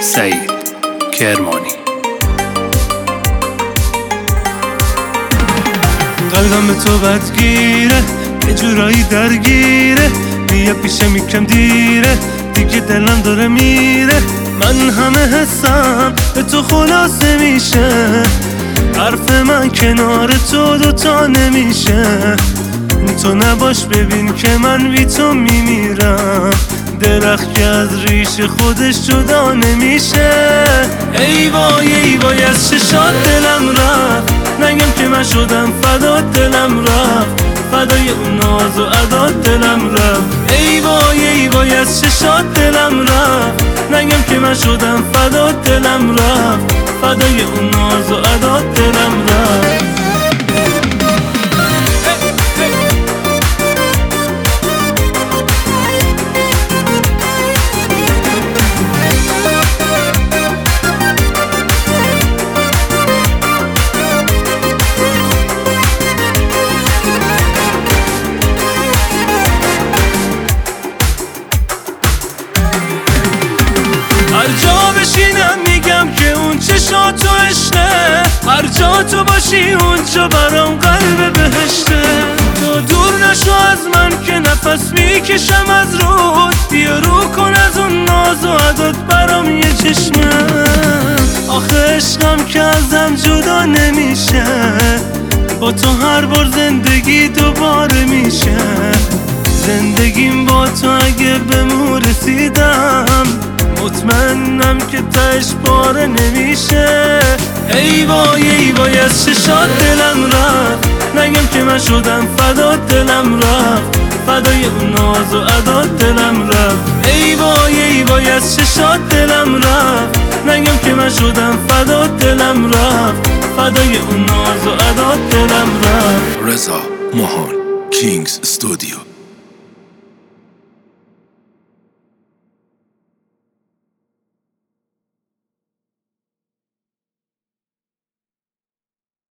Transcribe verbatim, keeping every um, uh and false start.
سعید کرمانی. قلبم به تو بدگیره، یه جورایی درگیره، بیا پیشم یکم دیره، دیگه دلم داره میره. من همه حسم به تو خلاصه میشه، حرف من کنار تو دوتا نمیشه. تو نباش ببین که من بی تو میمیرم، درخت که از ریشه خودش جدا نمیشه. ای وای ای وای از چشات دلم رفت، نگم که من شدم فدات دلم رفت، فدای اون ناز و عدات دلم رفت. ای وای ای وای از چشات دلم رفت، نگم که من شدم فدات دلم رفت، فدای اون ناز و عدات دلم رفت. هر جا بشینم میگم که اون چشاتو عشقه، هر جا تو باشی اونجا برام قلب بهشته. تو دور نشو از من که نفس میکشم از رود، بیا رو کن از اون ناز و عدات برام یه چشمه. آخه عشقم که ازم جدا نمیشه، با تو هر بار زندگی دوباره میشه. زندگیم با تو اگه به مو رسیدم، مطمئنم که تش پاره نمیشه. ای وای ای وای از چشات دلم رفت، نگم که من شدم فدات دلم رفت، فدای اون ناز و عدات دلم رفت. ای وای ای وای از چشات دلم رفت، نگم که من شدم فدات دلم رفت، فدای اون ناز و عدات دلم رفت. رضا ماهان کینگز استودیو.